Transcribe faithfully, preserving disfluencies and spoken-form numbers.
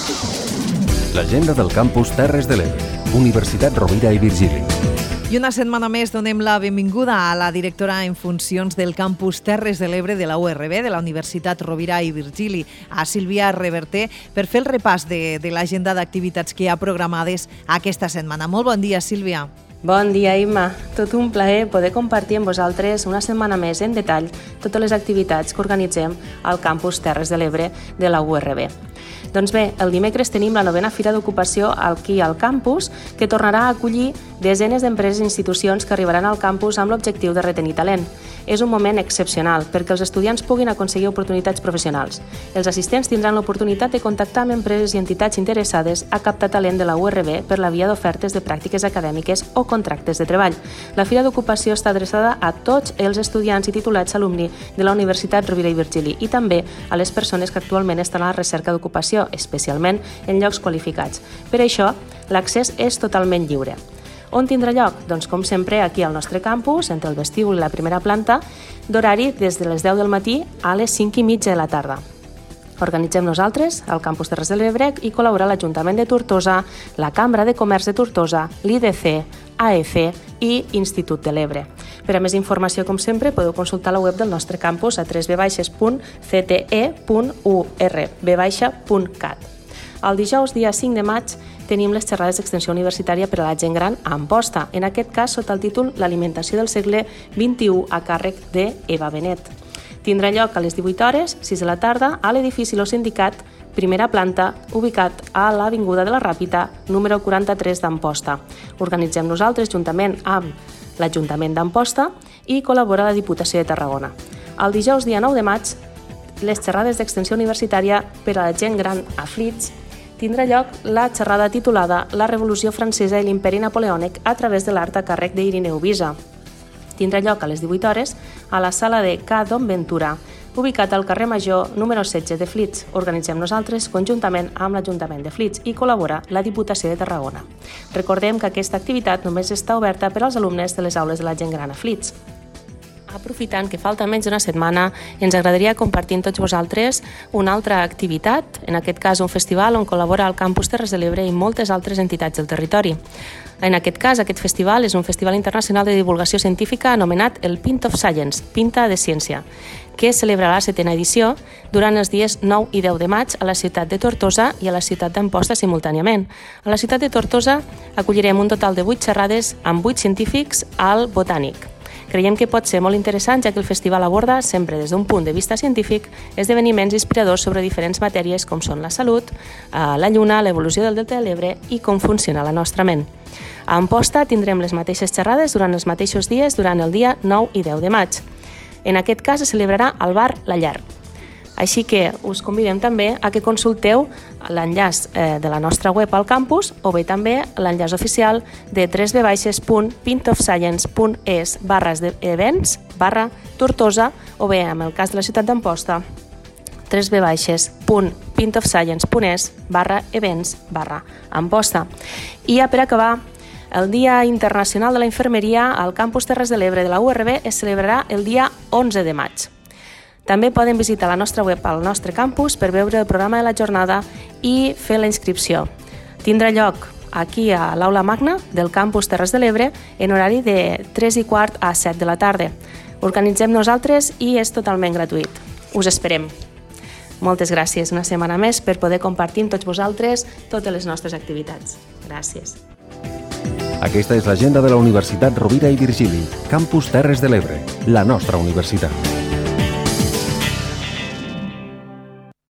L'agenda del campus Terres de l'Ebre, Universitat Rovira i Virgili. I una setmana més donem la benvinguda a la directora en funcions del campus Terres de l'Ebre de la U R B, de la Universitat Rovira i Virgili, a Sílvia Reverter, per fer el repàs de, de l'agenda d'activitats que hi ha programades aquesta setmana. Molt bon dia, Sílvia. Bon dia, Imma. Tot un plaer poder compartir amb vosaltres una setmana més en detall totes les activitats que organitzem al campus Terres de l'Ebre de la U R B. Doncs bé, el dimecres tenim la novena Fira d'Ocupació aquí al campus, que tornarà a acollir desenes d'empreses i institucions que arribaran al campus amb l'objectiu de retenir talent. És un moment excepcional perquè els estudiants puguin aconseguir oportunitats professionals. Els assistents tindran l'oportunitat de contactar amb empreses i entitats interessades a captar talent de la U R B per la via d'ofertes de pràctiques acadèmiques o contractes de treball. La Fira d'Ocupació està adreçada a tots els estudiants i titulats alumni de la Universitat Rovira i Virgili i també a les persones que actualment estan a la recerca d'ocupació, especialment en llocs qualificats. Per això, l'accés és totalment lliure. On tindrà lloc? Doncs com sempre aquí al nostre campus, entre el vestíbul i la primera planta, d'horari des de les deu del matí a les cinc i mitja de la tarda. Organitzem nosaltres, al campus Terres de l'Ebre, i col·labora l'Ajuntament de Tortosa, la Cambra de Comerç de Tortosa, l'I D C, A F i Institut de l'Ebre. Per a més informació, com sempre, podeu consultar la web del nostre campus a w w w punt c t e punt u r b punt cat. El dijous, dia cinc de maig, tenim les xerrades d'extensió universitària per a la gent gran a Amposta, en aquest cas sota el títol L'alimentació del segle vint-i-u a càrrec d'Eva Benet. Tindrà lloc a les divuit hores, sis de la tarda, a l'edifici Lo Sindicat, primera planta, ubicat a l'Avinguda de la Ràpita, número quaranta-tres d'Amposta. Organitzem nosaltres juntament amb l'Ajuntament d'Amposta i col·labora la Diputació de Tarragona. El dijous, dia nou de maig, les xerrades d'extensió universitària per a la gent gran aflits tindrà lloc la xerrada titulada La Revolució Francesa i l'Imperi Napoleònic a través de l'art a càrrec d'Irineu Visa. Tindrà lloc a les divuit hores a la sala de Ca Don Ventura, ubicat al carrer Major número setze de Flix. Organitzem nosaltres conjuntament amb l'Ajuntament de Flix i col·labora la Diputació de Tarragona. Recordem que aquesta activitat només està oberta per als alumnes de les aules de la gent gran a Flix. Aprofitant que falta menys d'una setmana, ens agradaria compartir amb tots vosaltres una altra activitat, en aquest cas un festival on col·labora el campus Terres de l'Ebre i moltes altres entitats del territori. En aquest cas, aquest festival és un festival internacional de divulgació científica anomenat el Pint of Science, Pinta de Ciència, que celebrarà la setena edició durant els dies nou i deu de maig a la ciutat de Tortosa i a la ciutat d'Amposta simultàniament. A la ciutat de Tortosa acollirem un total de vuit xerrades amb vuit científics al Botànic. Creiem que pot ser molt interessant, ja que el festival aborda, sempre des d'un punt de vista científic, esdeveniments inspiradors sobre diferents matèries com són la salut, la lluna, l'evolució del delta de l'Ebre i com funciona la nostra ment. A Amposta tindrem les mateixes xerrades durant els mateixos dies durant el dia nou i deu de maig. En aquest cas es celebrarà al bar La Llar. Així que us convidem també a que consulteu l'enllaç de la nostra web al campus o bé també l'enllaç oficial de w w w punt pint of science punt e s barra events barra Tortosa o bé, en el cas de la ciutat d'Amposta, w w w punt pint of science punt e s barra events barra Amposta. I ja per acabar, el Dia Internacional de la Infermeria al campus Terres de l'Ebre de la U R B es celebrarà el dia onze de maig. També poden visitar la nostra web al nostre campus per veure el programa de la jornada i fer la inscripció. Tindrà lloc aquí a l'Aula Magna del campus Terres de l'Ebre en horari de tres i quart a set de la tarda. Organitzem nosaltres i és totalment gratuït. Us esperem. Moltes gràcies una setmana més per poder compartir amb tots vosaltres totes les nostres activitats. Gràcies. Aquesta és l'agenda de la Universitat Rovira i Virgili, campus Terres de l'Ebre, la nostra universitat.